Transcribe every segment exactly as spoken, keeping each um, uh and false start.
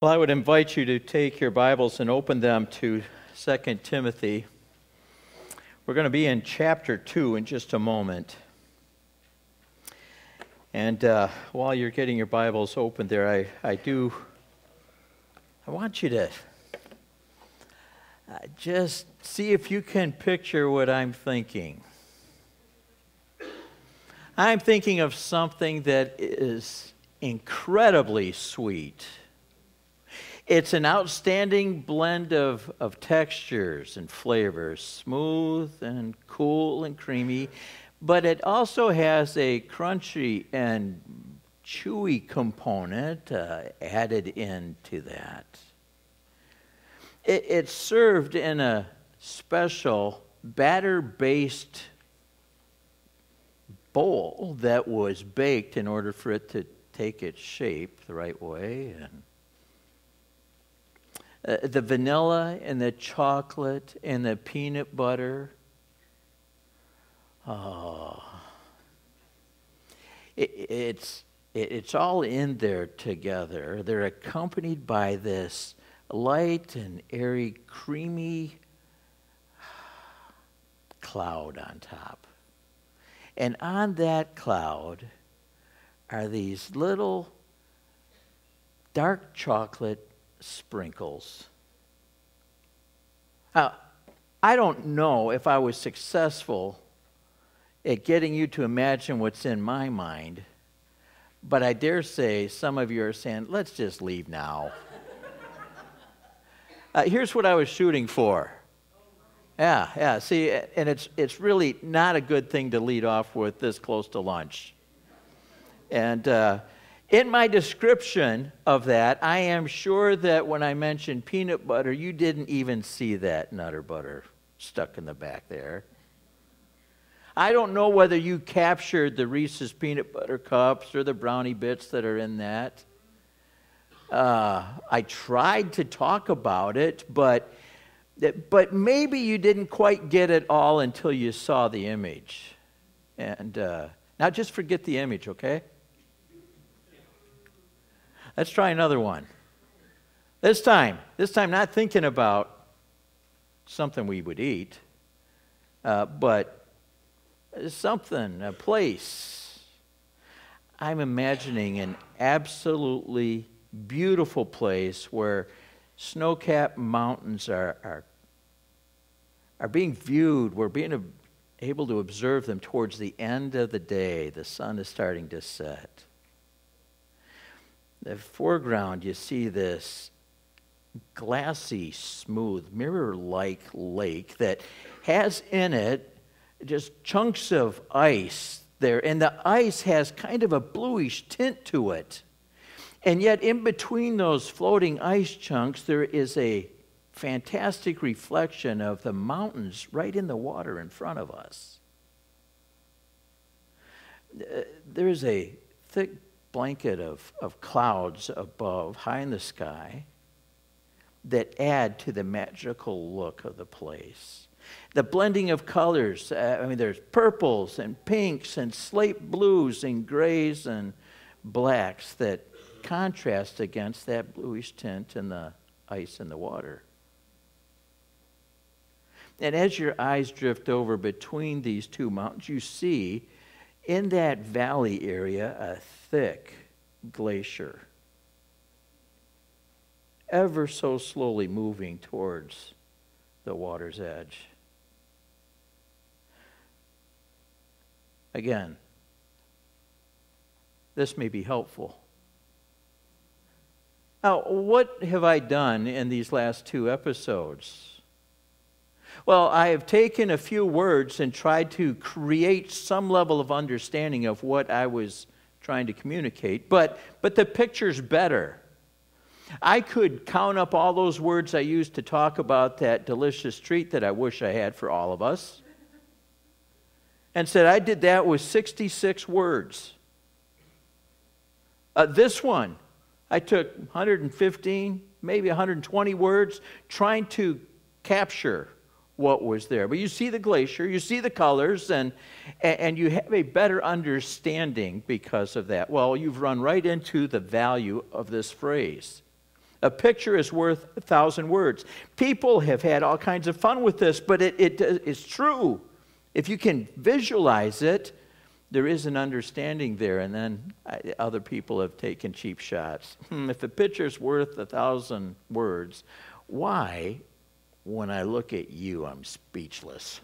Well, I would invite you to take your Bibles and open them to Second Timothy. We're going to be in chapter two in just a moment. And uh, while you're getting your Bibles open there, I, I do, I want you to uh, just see if you can picture what I'm thinking. I'm thinking of something that is incredibly sweet. It's an outstanding blend of, of textures and flavors, smooth and cool and creamy, but it also has a crunchy and chewy component uh, added into that. It, it's served in a special batter-based bowl that was baked in order for it to take its shape the right way, and Uh, the vanilla and the chocolate and the peanut butter. Oh, it, it's it, it's all in there together. They're accompanied by this light and airy, creamy cloud on top. And on that cloud are these little dark chocolate sprinkles. Now, I don't know if I was successful at getting you to imagine what's in my mind, but I dare say some of you are saying, let's just leave now. uh, here's what I was shooting for. Yeah, yeah, see, and it's it's really not a good thing to lead off with this close to lunch. And uh in my description of that, I am sure that when I mentioned peanut butter, you didn't even see that Nutter Butter stuck in the back there. I don't know whether you captured the Reese's peanut butter cups or the brownie bits that are in that. Uh, I tried to talk about it, but, but maybe you didn't quite get it all until you saw the image. And uh, now just forget the image, okay? Let's try another one. This time, this time not thinking about something we would eat, uh, but something, a place. I'm imagining an absolutely beautiful place where snow-capped mountains are, are, are being viewed. We're being able to observe them towards the end of the day. The sun is starting to set. The foreground, you see this glassy, smooth, mirror-like lake that has in it just chunks of ice there, and the ice has kind of a bluish tint to it. And yet in between those floating ice chunks, there is a fantastic reflection of the mountains right in the water in front of us. There's a thick blanket of, of clouds above, high in the sky, that add to the magical look of the place. The blending of colors, uh, I mean, there's purples and pinks and slate blues and grays and blacks that contrast against that bluish tint in the ice and the water. And as your eyes drift over between these two mountains, you see in that valley area a thick glacier, ever so slowly moving towards the water's edge. Again, this may be helpful. Now, what have I done in these last two episodes? Well, I have taken a few words and tried to create some level of understanding of what I was trying to communicate, but, but the picture's better. I could count up all those words I used to talk about that delicious treat that I wish I had for all of us, and said I did that with sixty-six words. Uh, this one, I took one hundred fifteen, maybe one hundred twenty words, trying to capture what was there. But you see the glacier, you see the colors, and, and you have a better understanding because of that. Well, you've run right into the value of this phrase. A picture is worth a thousand words. People have had all kinds of fun with this, but it, it is true. If you can visualize it, there is an understanding there, and then other people have taken cheap shots. Hmm, if a picture's worth a thousand words, why, when I look at you, I'm speechless?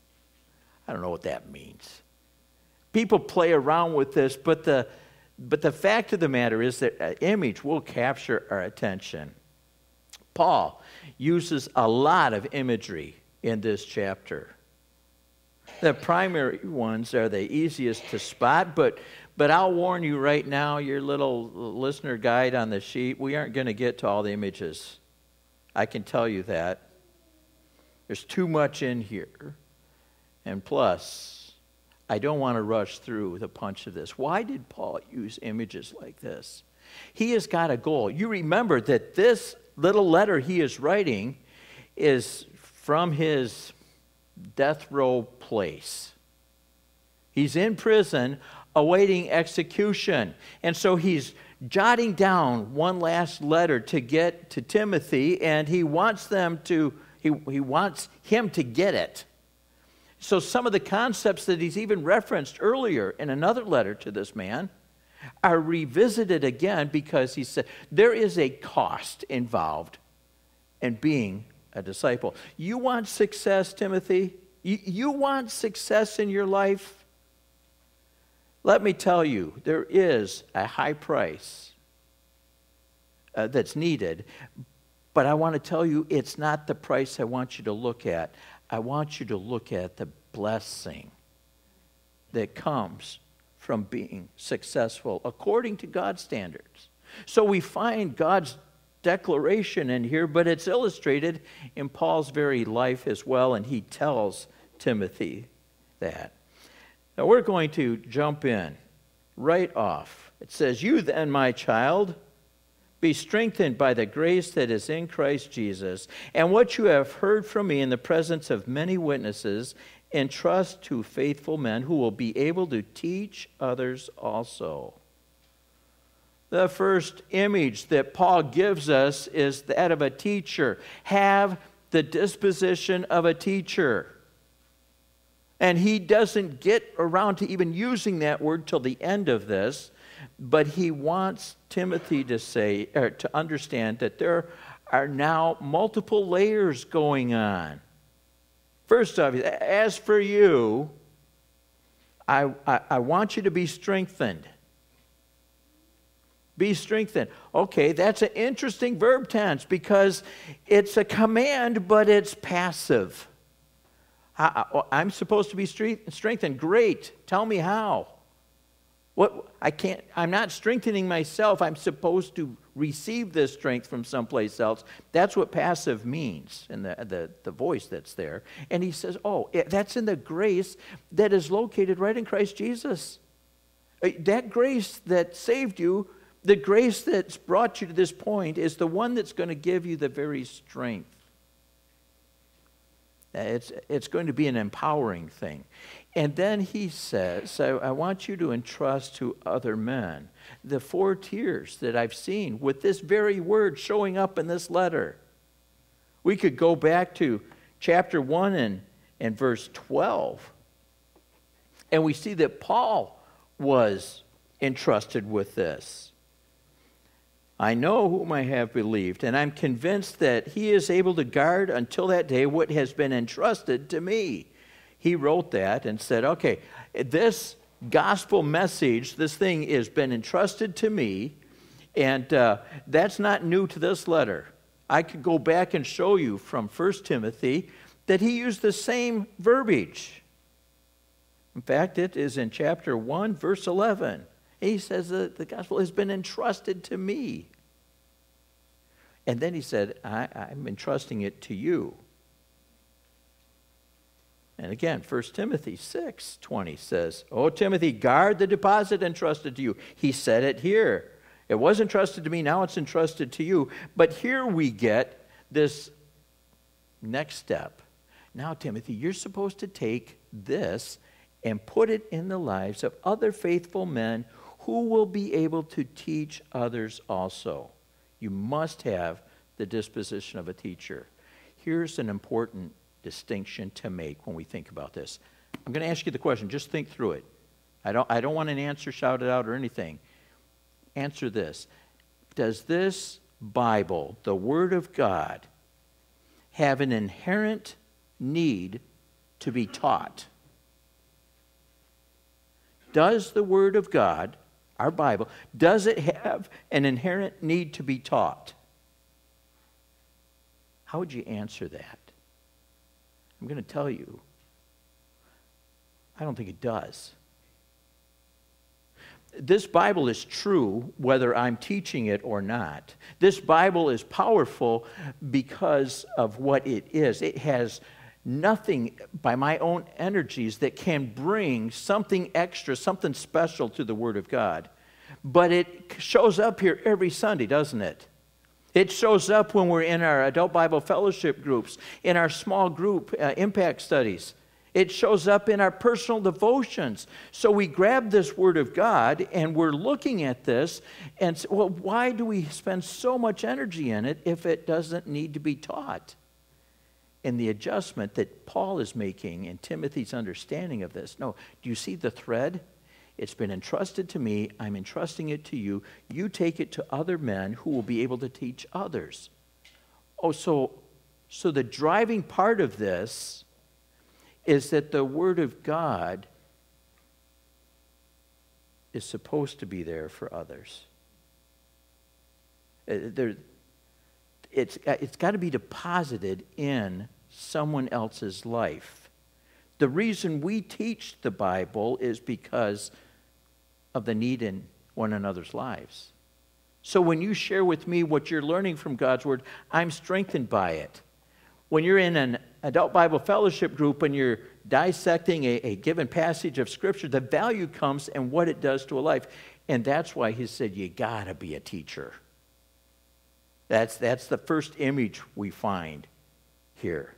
I don't know what that means. People play around with this, but the but the fact of the matter is that an image will capture our attention. Paul uses a lot of imagery in this chapter. The primary ones are the easiest to spot, but but I'll warn you right now, your little listener guide on the sheet, we aren't going to get to all the images. I can tell you that. There's too much in here. And plus, I don't want to rush through the punch of this. Why did Paul use images like this? He has got a goal. You remember that this little letter he is writing is from his death row place. He's in prison awaiting execution. And so he's jotting down one last letter to get to Timothy, and he wants them to, he, he wants him to get it. So some of the concepts that he's even referenced earlier in another letter to this man are revisited again because he said there is a cost involved in being a disciple. You want success, Timothy? You, you want success in your life? Let me tell you, there is a high price uh, that's needed, but I want to tell you it's not the price I want you to look at. I want you to look at the blessing that comes from being successful according to God's standards. So we find God's declaration in here, but it's illustrated in Paul's very life as well, and he tells Timothy that. Now we're going to jump in right off. It says, "You then, my child, be strengthened by the grace that is in Christ Jesus, and what you have heard from me in the presence of many witnesses, entrust to faithful men who will be able to teach others also." The first image that Paul gives us is that of a teacher. Have the disposition of a teacher. And he doesn't get around to even using that word till the end of this, but he wants Timothy to say, or to understand that there are now multiple layers going on. First off, as for you, I, I, I want you to be strengthened. Be strengthened. Okay, that's an interesting verb tense because it's a command, but it's passive. I, I'm supposed to be strengthened. Great. Tell me how. What I can't. I'm not strengthening myself. I'm supposed to receive this strength from someplace else. That's what passive means in the, the, the voice that's there. And he says, oh, that's in the grace that is located right in Christ Jesus. That grace that saved you, the grace that's brought you to this point is the one that's going to give you the very strength. It's, it's going to be an empowering thing. And then he says, so I want you to entrust to other men. The four tiers that I've seen with this very word showing up in this letter. We could go back to chapter one and, and verse twelve. And we see that Paul was entrusted with this. I know whom I have believed, and I'm convinced that he is able to guard until that day what has been entrusted to me. He wrote that and said, okay, this gospel message, this thing has been entrusted to me, and uh, that's not new to this letter. I could go back and show you from First Timothy that he used the same verbiage. In fact, it is in chapter one, verse eleven. He says that the gospel has been entrusted to me. And then he said, I, I'm entrusting it to you. And again, First Timothy six twenty says, "O Timothy, guard the deposit entrusted to you." He said it here. It was entrusted to me, now it's entrusted to you. But here we get this next step. Now, Timothy, you're supposed to take this and put it in the lives of other faithful men who will be able to teach others also. You must have the disposition of a teacher. Here's an important distinction to make when we think about this. I'm going to ask you the question. Just think through it. I don't, I don't want an answer shouted out or anything. Answer this. Does this Bible, the Word of God, have an inherent need to be taught? Does the Word of God, our Bible, does it have an inherent need to be taught? How would you answer that? I'm going to tell you, I don't think it does. This Bible is true whether I'm teaching it or not. This Bible is powerful because of what it is. It has nothing by my own energies that can bring something extra, something special to the Word of God. But it shows up here every Sunday, doesn't it? It shows up when we're in our adult Bible fellowship groups, in our small group uh, impact studies. It shows up in our personal devotions. So we grab this Word of God and we're looking at this and say, well, why do we spend so much energy in it if it doesn't need to be taught? And the adjustment that Paul is making in Timothy's understanding of this. No, do you see the thread? It's been entrusted to me. I'm entrusting it to you. You take it to other men who will be able to teach others. Oh, so, so the driving part of this is that the Word of God is supposed to be there for others. There, it's, it's got to be deposited in someone else's life. The reason we teach the Bible is because of the need in one another's lives. So when you share with me what you're learning from God's Word, I'm strengthened by it. When you're in an adult Bible fellowship group and you're dissecting a, a given passage of Scripture, the value comes in what it does to a life. And that's why he said, you gotta be a teacher. That's, that's the first image we find here.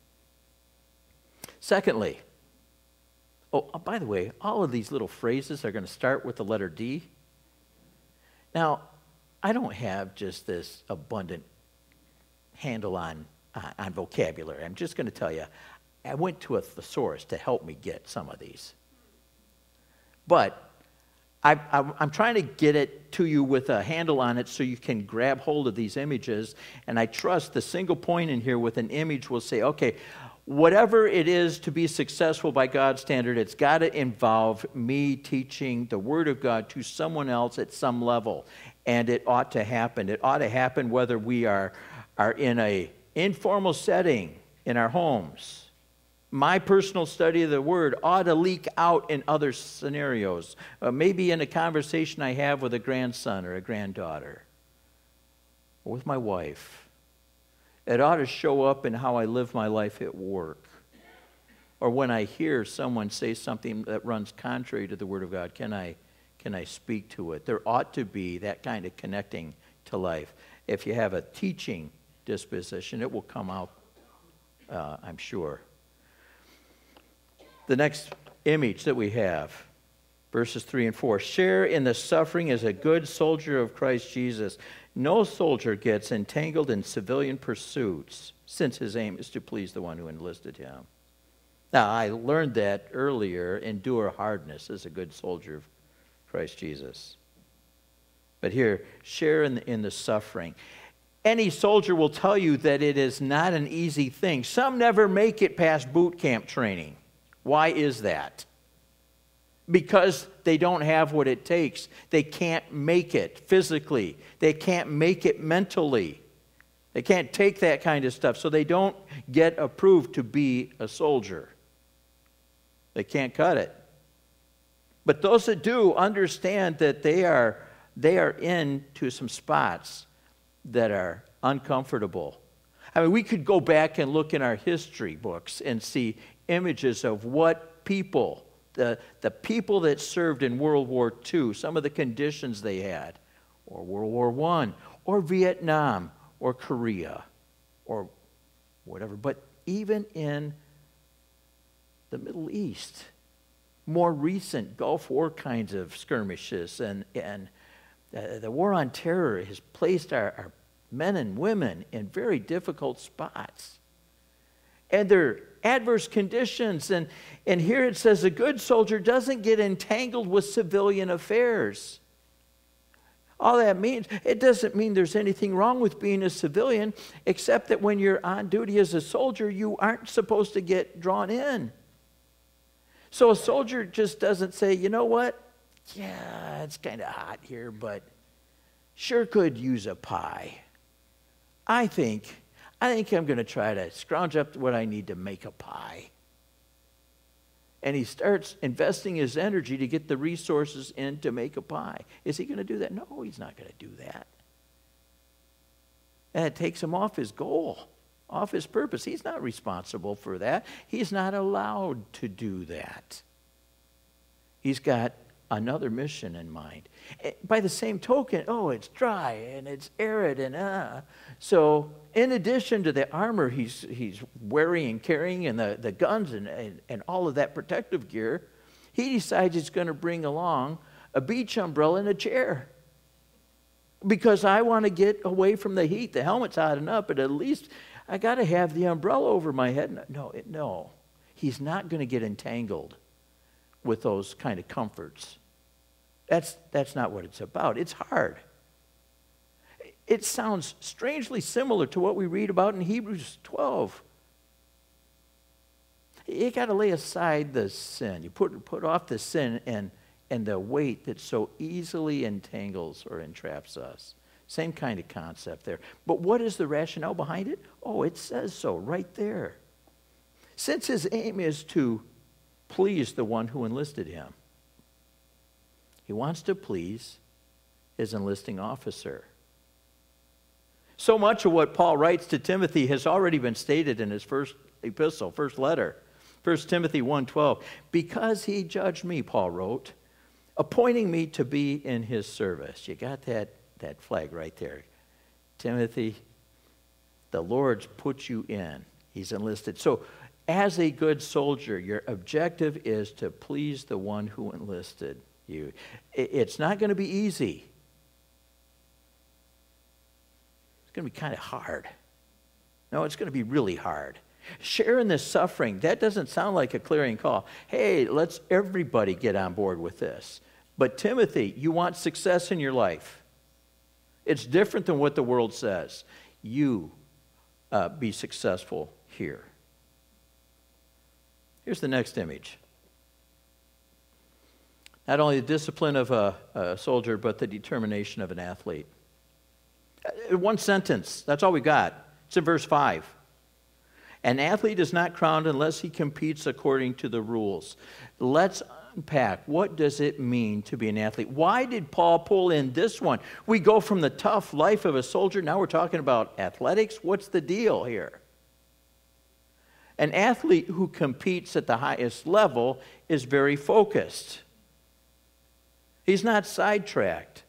Secondly, oh, by the way, all of these little phrases are going to start with the letter D. Now, I don't have just this abundant handle on, uh, on vocabulary. I'm just going to tell you, I went to a thesaurus to help me get some of these. But I, I, I'm trying to get it to you with a handle on it so you can grab hold of these images. And I trust the single point in here with an image will say, okay, whatever it is to be successful by God's standard, it's got to involve me teaching the Word of God to someone else at some level. And it ought to happen. It ought to happen whether we are, are in an informal setting in our homes. My personal study of the Word ought to leak out in other scenarios. Uh, maybe in a conversation I have with a grandson or a granddaughter. Or with my wife. It ought to show up in how I live my life at work. Or when I hear someone say something that runs contrary to the Word of God, can I, can I speak to it? There ought to be that kind of connecting to life. If you have a teaching disposition, it will come out, uh, I'm sure. The next image that we have, verses three and four. Share in the suffering as a good soldier of Christ Jesus. No soldier gets entangled in civilian pursuits, since his aim is to please the one who enlisted him. Now, I learned that earlier. Endure hardness as a good soldier of Christ Jesus. But here, share in the, in the suffering. Any soldier will tell you that it is not an easy thing. Some never make it past boot camp training. Why is that? Because they don't have what it takes. They can't make it physically. They can't make it mentally. They can't take that kind of stuff. So they don't get approved to be a soldier. They can't cut it. But those that do understand that they are, they are into some spots that are uncomfortable. I mean, we could go back and look in our history books and see images of what people, the, the people that served in World War Two, some of the conditions they had, or World War One, or Vietnam, or Korea, or whatever. But even in the Middle East, more recent Gulf War kinds of skirmishes and, and The, the war on terror has placed our, our men and women in very difficult spots. And they're adverse conditions. And, and here it says a good soldier doesn't get entangled with civilian affairs. All that means, it doesn't mean there's anything wrong with being a civilian, except that when you're on duty as a soldier, you aren't supposed to get drawn in. So a soldier just doesn't say, you know what? Yeah, it's kind of hot here, but sure could use a pie. I think, I think I'm going to try to scrounge up what I need to make a pie. And he starts investing his energy to get the resources in to make a pie. Is he going to do that? No, he's not going to do that. And it takes him off his goal, off his purpose. He's not responsible for that. He's not allowed to do that. He's got another mission in mind. By the same token, oh, it's dry and it's arid and uh. So in addition to the armor he's he's wearing and carrying and the, the guns and, and, and all of that protective gear, he decides he's going to bring along a beach umbrella and a chair. Because I want to get away from the heat. The helmet's hot enough, but at least I got to have the umbrella over my head. No, it, no. He's not going to get entangled with those kind of comforts. That's, that's not what it's about. It's hard. It sounds strangely similar to what we read about in Hebrews twelve. You got to lay aside the sin. You put, put off the sin and, and the weight that so easily entangles or entraps us. Same kind of concept there. But what is the rationale behind it? Oh, it says so right there. Since his aim is to please the one who enlisted him, he wants to please his enlisting officer. So much of what Paul writes to Timothy has already been stated in his first epistle, first letter, First Timothy one twelve. Because he judged me, Paul wrote, appointing me to be in his service. You got that, that flag right there. Timothy, the Lord's put you in. He's enlisted. So as a good soldier, your objective is to please the one who enlisted you. It's not going to be easy. It's going to be kind of hard. No, it's going to be really hard. Sharing this suffering, that doesn't sound like a clearing call. Hey, let's everybody get on board with this. But Timothy, you want success in your life. It's different than what the world says. You uh, be successful here. Here's the next image. Not only the discipline of a, a soldier, but the determination of an athlete. One sentence, that's all we got. It's in verse five. An athlete is not crowned unless he competes according to the rules. Let's unpack. What does it mean to be an athlete? Why did Paul pull in this one? We go from the tough life of a soldier, now we're talking about athletics. What's the deal here? An athlete who competes at the highest level is very focused. He's not sidetracked.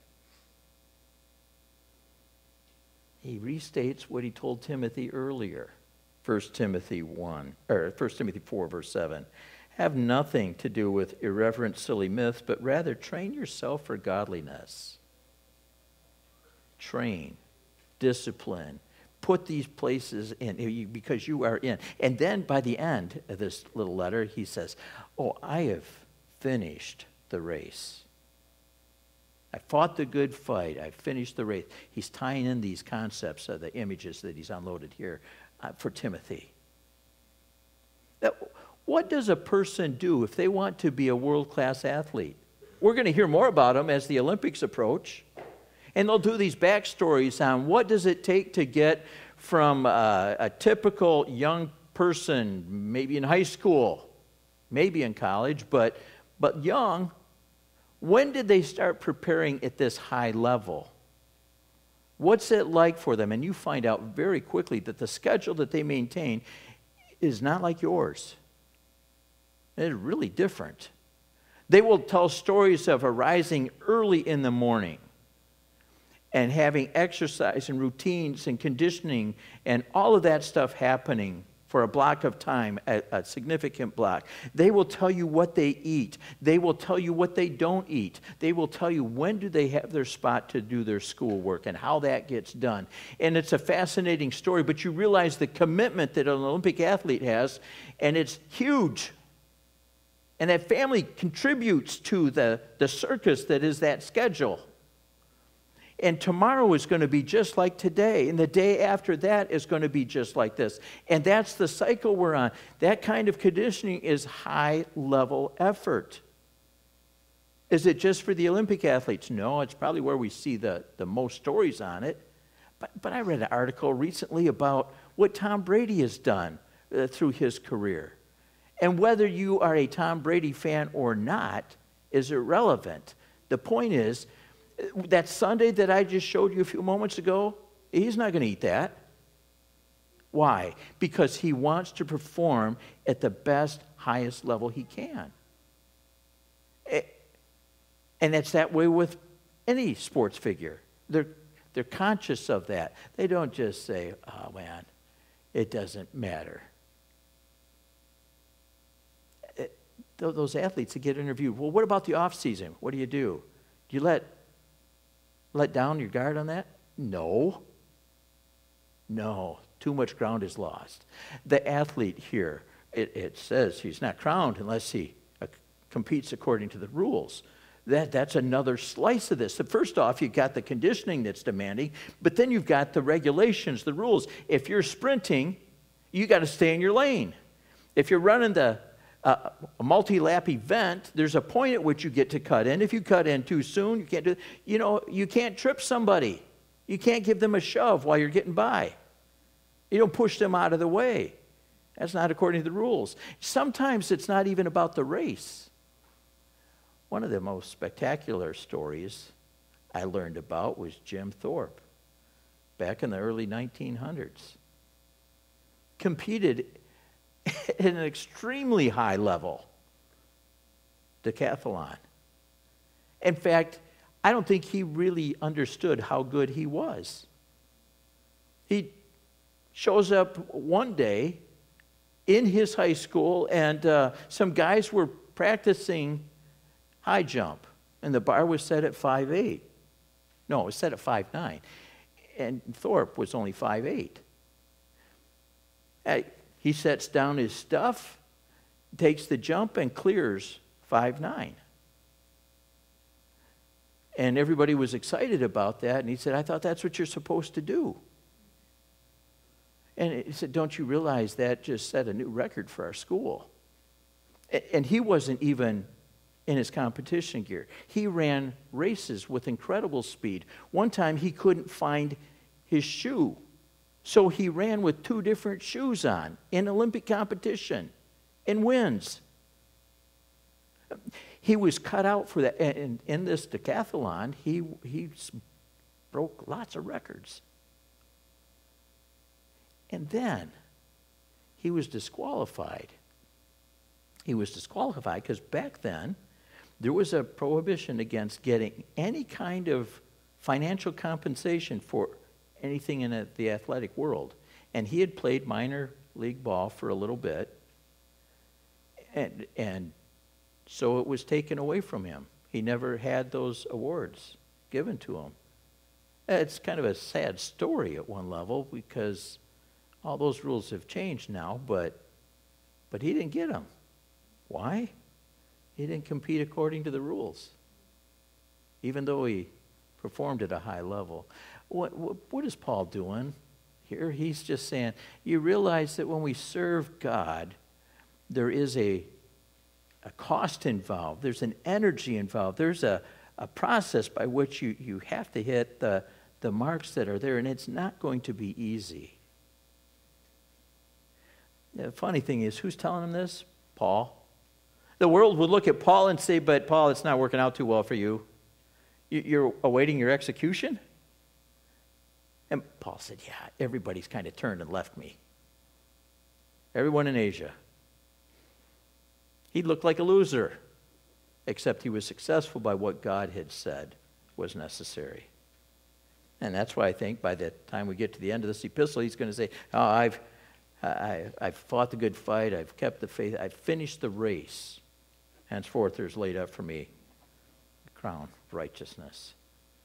He restates what he told Timothy earlier. First Timothy one, or First Timothy four, verse seven. Have nothing to do with irreverent, silly myths, but rather train yourself for godliness. Train, discipline, put these places in because you are in. And then by the end of this little letter, he says, oh, I have finished the race. I fought the good fight. I finished the race. He's tying in these concepts of the images that he's unloaded here uh, for Timothy. Now, what does a person do if they want to be a world-class athlete? We're going to hear more about them as the Olympics approach. And they'll do these backstories on what does it take to get from uh, a typical young person, maybe in high school, maybe in college, but but young. When did they start preparing at this high level? What's it like for them? And you find out very quickly that the schedule that they maintain is not like yours. It's really different. They will tell stories of arising early in the morning and having exercise and routines and conditioning and all of that stuff happening for a block of time, a, a significant block. They will tell you what they eat. They will tell you what they don't eat. They will tell you when do they have their spot to do their schoolwork and how that gets done. And it's a fascinating story, but you realize the commitment that an Olympic athlete has, and it's huge. And that family contributes to the, the circus that is that schedule. And tomorrow is going to be just like today. And the day after that is going to be just like this. And that's the cycle we're on. That kind of conditioning is high-level effort. Is it just for the Olympic athletes? No, it's probably where we see the, the most stories on it. But, but I read an article recently about what Tom Brady has done uh, through his career. And whether you are a Tom Brady fan or not is irrelevant. The point is, that Sunday that I just showed you a few moments ago, he's not going to eat that. Why? Because he wants to perform at the best, highest level he can. And it's that way with any sports figure. They're, they're conscious of that. They don't just say, oh man, it doesn't matter. It, those athletes that get interviewed, well, what about the off season? What do you do? Do you let Let down your guard on that? No. No. Too much ground is lost. The athlete here, it, it says he's not crowned unless he uh, competes according to the rules. That, that's another slice of this. So first off, you've got the conditioning that's demanding, but then you've got the regulations, the rules. If you're sprinting, you got to stay in your lane. If you're running the Uh, a multi-lap event, there's a point at which you get to cut in. If you cut in too soon, you can't do, you know, you can't trip somebody. You can't give them a shove while you're getting by. You don't push them out of the way. That's not according to the rules. Sometimes it's not even about the race. One of the most spectacular stories I learned about was Jim Thorpe back in the early nineteen hundreds. Competed at an extremely high level, decathlon. In fact, I don't think he really understood how good he was. He shows up one day in his high school, and uh, some guys were practicing high jump, and the bar was set at five eight. No, it was set at five nine, and Thorpe was only five eight. Hey, he sets down his stuff, takes the jump, and clears five nine. And everybody was excited about that, and he said, I thought that's what you're supposed to do. And he said, don't you realize that just set a new record for our school? And he wasn't even in his competition gear. He ran races with incredible speed. One time he couldn't find his shoe. So he ran with two different shoes on in Olympic competition and wins. He was cut out for that. And in this decathlon, he, he broke lots of records. And then he was disqualified. He was disqualified because back then there was a prohibition against getting any kind of financial compensation for anything in a, the athletic world. And he had played minor league ball for a little bit, and, and so it was taken away from him. He never had those awards given to him. It's kind of a sad story at one level because all those rules have changed now, but, but he didn't get them. Why? He didn't compete according to the rules, even though he performed at a high level. What, what, what is Paul doing here? He's just saying, you realize that when we serve God, there is a, a cost involved. There's an energy involved. There's a, a process by which you, you have to hit the, the marks that are there, and it's not going to be easy. The funny thing is, who's telling him this? Paul. The world would look at Paul and say, but Paul, it's not working out too well for you. You're awaiting your execution? And Paul said, yeah, everybody's kind of turned and left me. Everyone in Asia. He looked like a loser, except he was successful by what God had said was necessary. And that's why I think by the time we get to the end of this epistle, he's going to say, oh, I've, I, I've fought the good fight. I've kept the faith. I've finished the race. Henceforth, there's laid up for me the crown of righteousness.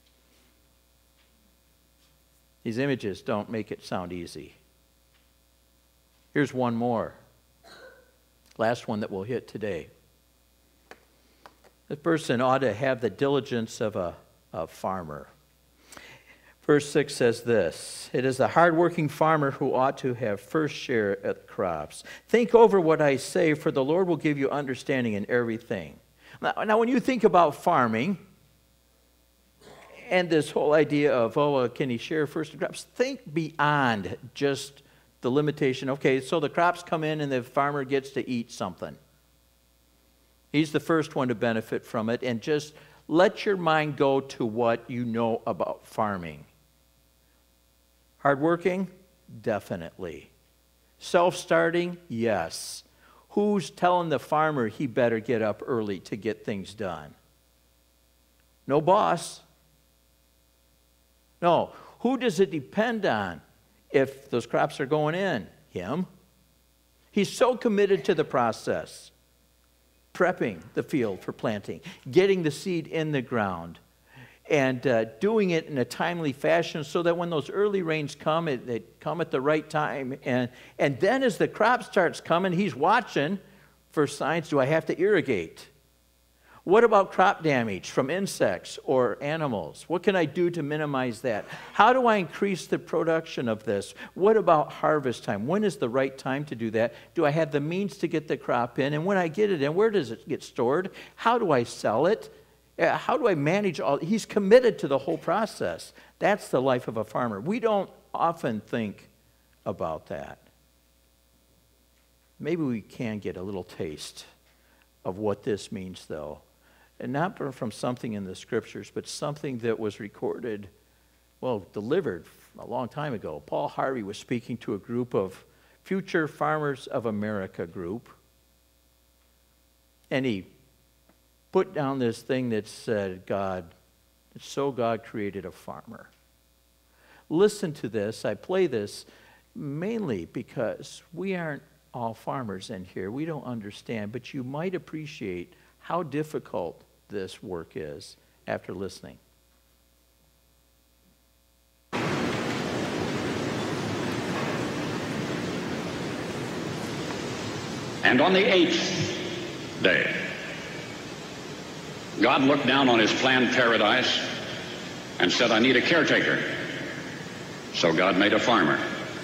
These images don't make it sound easy. Here's one more. Last one that we'll hit today. This person ought to have the diligence of a, a farmer. Verse six says this, it is the hardworking farmer who ought to have first share at the crops. Think over what I say, for the Lord will give you understanding in everything. Now, now when you think about farming, and this whole idea of, oh, uh, can he share first the crops? Think beyond just the limitation. Okay, so the crops come in and the farmer gets to eat something. He's the first one to benefit from it. And just let your mind go to what you know about farming. Hardworking? Definitely. Self-starting? Yes. Who's telling the farmer he better get up early to get things done? No boss. No. Who does it depend on if those crops are going in? Him. He's so committed to the process. Prepping the field for planting, getting the seed in the ground, and uh, doing it in a timely fashion so that when those early rains come, it, they come at the right time. And, and then as the crop starts coming, he's watching for signs. Do I have to irrigate? What about crop damage from insects or animals? What can I do to minimize that? How do I increase the production of this? What about harvest time? When is the right time to do that? Do I have the means to get the crop in? And when I get it in, where does it get stored? How do I sell it? How do I manage all? He's committed to the whole process. That's the life of a farmer. We don't often think about that. Maybe we can get a little taste of what this means, though. And not from something in the Scriptures, but something that was recorded, well, delivered a long time ago. Paul Harvey was speaking to a group of Future Farmers of America group. And he put down this thing that said, God, so God created a farmer. Listen to this. I play this mainly because we aren't all farmers in here. We don't understand, but you might appreciate how difficult this work is after listening. And on the eighth day, God looked down on his planned paradise and said, I need a caretaker. So God made a farmer.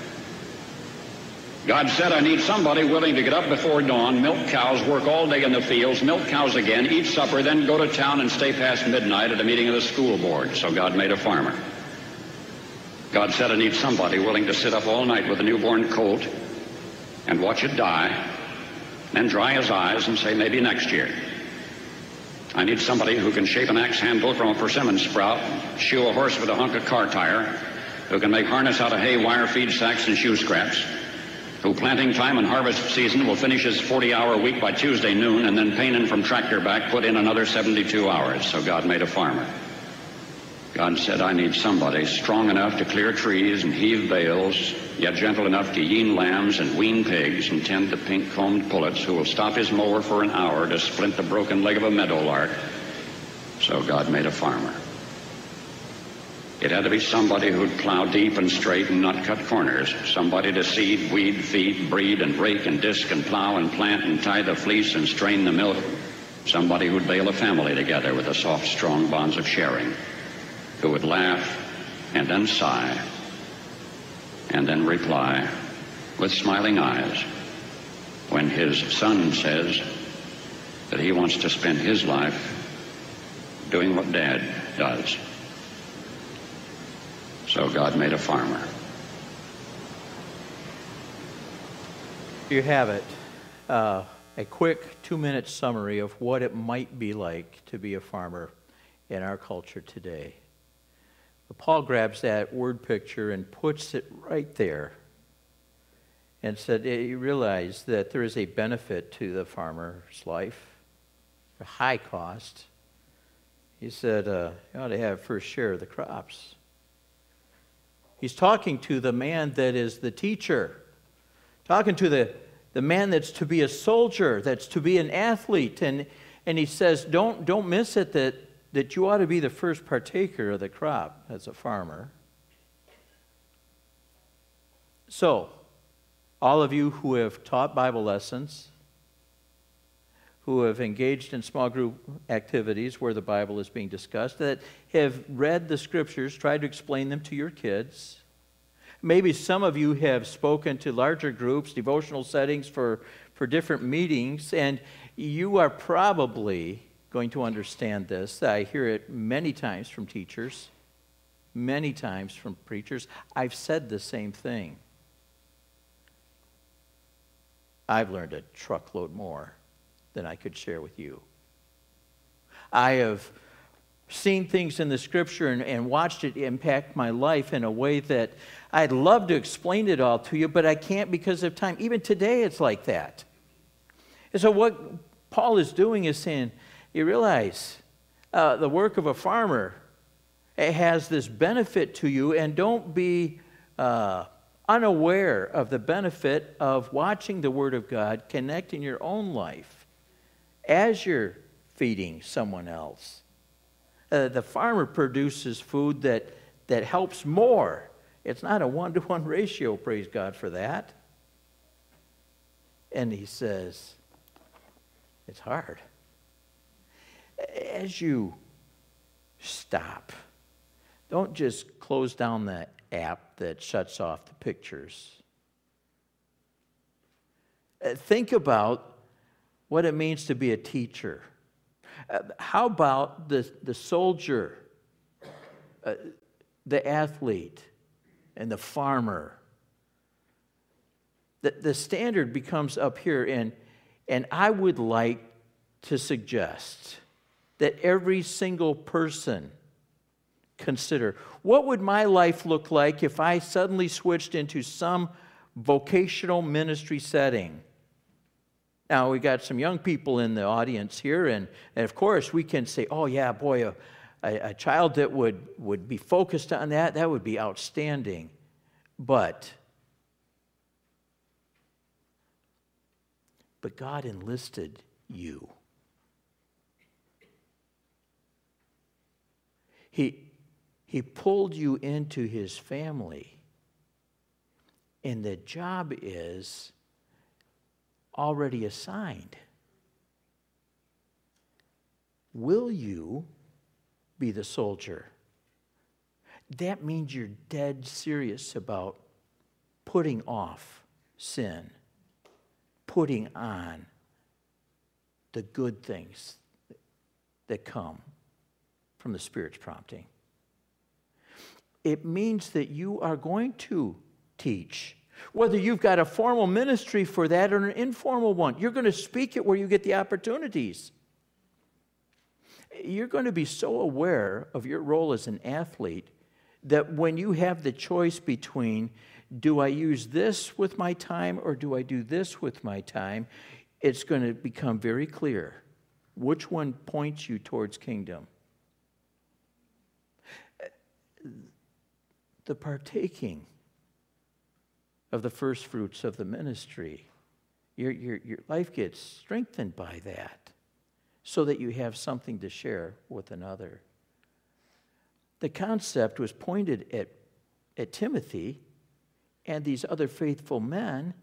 God said, I need somebody willing to get up before dawn, milk cows, work all day in the fields, milk cows again, eat supper, then go to town and stay past midnight at a meeting of the school board. So God made a farmer. God said, I need somebody willing to sit up all night with a newborn colt and watch it die, then dry his eyes and say, maybe next year. I need somebody who can shape an axe handle from a persimmon sprout, shoe a horse with a hunk of car tire, who can make harness out of hay, wire, feed sacks, and shoe scraps, who planting time and harvest season will finish his forty-hour week by Tuesday noon, and then painin' from tractor back put in another seventy-two hours. So God made a farmer. God said, I need somebody strong enough to clear trees and heave bales, yet gentle enough to yean lambs and wean pigs and tend the pink-combed pullets, who will stop his mower for an hour to splint the broken leg of a meadowlark. So God made a farmer. It had to be somebody who'd plow deep and straight and not cut corners. Somebody to seed, weed, feed, breed, and rake and disc and plow and plant and tie the fleece and strain the milk. Somebody who'd bale a family together with the soft, strong bonds of sharing. Who would laugh and then sigh and then reply with smiling eyes when his son says that he wants to spend his life doing what Dad does. So God made a farmer. You have it. Uh, a quick two-minute summary of what it might be like to be a farmer in our culture today. But Paul grabs that word picture and puts it right there and said, you realize that there is a benefit to the farmer's life, a high cost. He said, uh, you ought to have first share of the crops. He's talking to the man that is the teacher, talking to the, the man that's to be a soldier, that's to be an athlete. And, and he says, don't, don't miss it that, that you ought to be the first partaker of the crop as a farmer. So, all of you who have taught Bible lessons, who have engaged in small group activities where the Bible is being discussed, that have read the Scriptures, tried to explain them to your kids. Maybe some of you have spoken to larger groups, devotional settings for, for different meetings, and you are probably going to understand this. I hear it many times from teachers, many times from preachers. I've said the same thing. I've learned a truckload more than I could share with you. I have seen things in the Scripture and, and watched it impact my life in a way that I'd love to explain it all to you, but I can't because of time. Even today it's like that. And so what Paul is doing is saying, you realize uh, the work of a farmer, it has this benefit to you, and don't be uh, unaware of the benefit of watching the Word of God connect in your own life as you're feeding someone else. Uh, the farmer produces food that, that helps more. It's not a one-to-one ratio, praise God for that. And he says, it's hard. As you stop, don't just close down the app that shuts off the pictures. Uh, think about what it means to be a teacher. Uh, how about the, the soldier, uh, the athlete, and the farmer? The, the standard becomes up here, and, and I would like to suggest that every single person consider, what would my life look like if I suddenly switched into some vocational ministry setting? Now, we got some young people in the audience here, and, and of course, we can say, oh, yeah, boy, a, a, a child that would, would be focused on that, that would be outstanding. But, but God enlisted you. He, he pulled you into His family, and the job is already assigned. Will you be the soldier? That means you're dead serious about putting off sin, putting on the good things that come from the Spirit's prompting. It means that you are going to teach. Whether you've got a formal ministry for that or an informal one, you're going to speak it where you get the opportunities. You're going to be so aware of your role as an athlete that when you have the choice between, do I use this with my time or do I do this with my time, it's going to become very clear which one points you towards kingdom. The partaking of the first fruits of the ministry, your, your, your life gets strengthened by that so that you have something to share with another. The concept was pointed at, at Timothy and these other faithful men,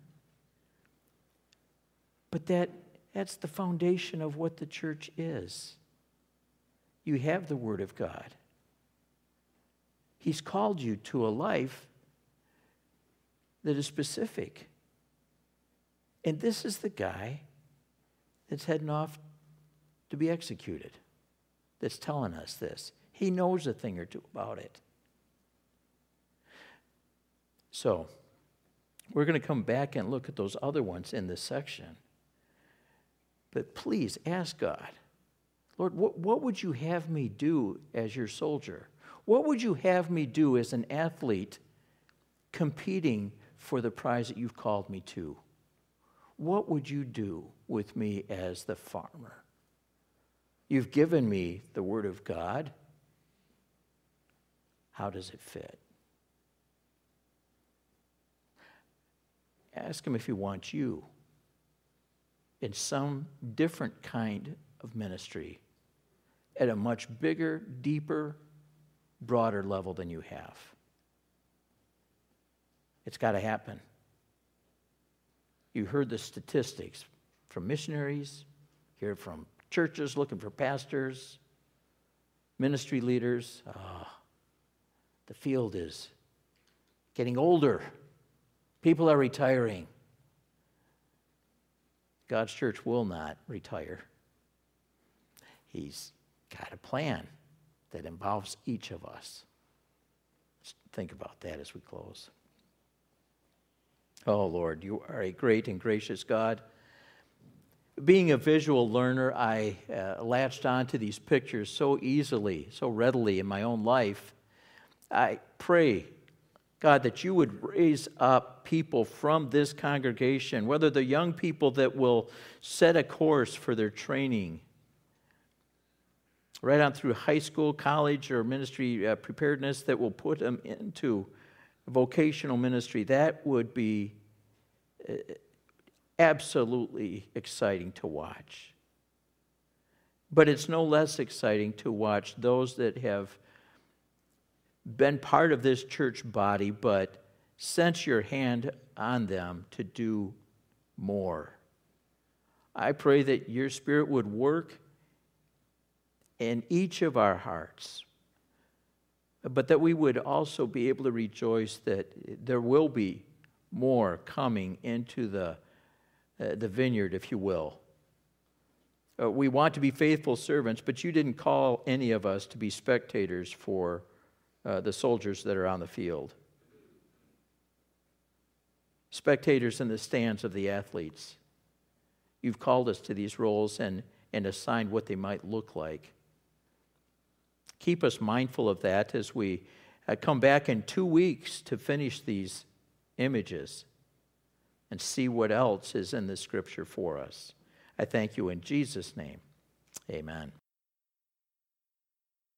but that, that's the foundation of what the church is. You have the Word of God. He's called you to a life that is specific. And this is the guy that's heading off to be executed, that's telling us this. He knows a thing or two about it. So, we're going to come back and look at those other ones in this section. But please ask God, Lord, what, what would you have me do as your soldier? What would you have me do as an athlete competing for the prize that you've called me to? What would you do with me as the farmer? You've given me the Word of God. How does it fit? Ask him if he wants you in some different kind of ministry at a much bigger, deeper, broader level than you have. It's got to happen. You heard the statistics from missionaries, hear from churches looking for pastors, ministry leaders. Oh, the field is getting older. People are retiring. God's church will not retire. He's got a plan that involves each of us. Let's think about that as we close. Oh, Lord, you are a great and gracious God. Being a visual learner, I uh, latched onto these pictures so easily, so readily in my own life. I pray, God, that you would raise up people from this congregation, whether the young people that will set a course for their training, right on through high school, college, or ministry uh, preparedness, that will put them into vocational ministry. That would be uh, absolutely exciting to watch. But it's no less exciting to watch those that have been part of this church body, but sense your hand on them to do more. I pray that your Spirit would work in each of our hearts, but that we would also be able to rejoice that there will be more coming into the, uh, the vineyard, if you will. Uh, we want to be faithful servants, but you didn't call any of us to be spectators for uh, the soldiers that are on the field. Spectators in the stands of the athletes. You've called us to these roles and, and assigned what they might look like. Keep us mindful of that as we uh, come back in two weeks to finish these images and see what else is in the Scripture for us. I thank you in Jesus' name. Amen.